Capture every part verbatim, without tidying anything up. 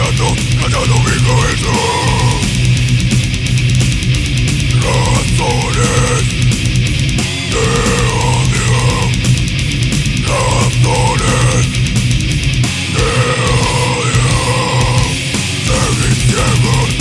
rato callando mi cabeza. Razones de odio, razones de odio. Seguís ciegos,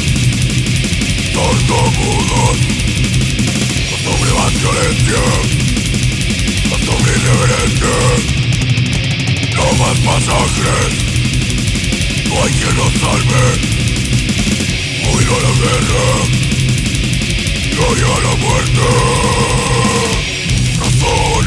sordomudos, no sobre más violencia, no sobre irreverencia, no más masacres. No hay quien nos salve. Oído a la guerra, gloria a la muerte. Razón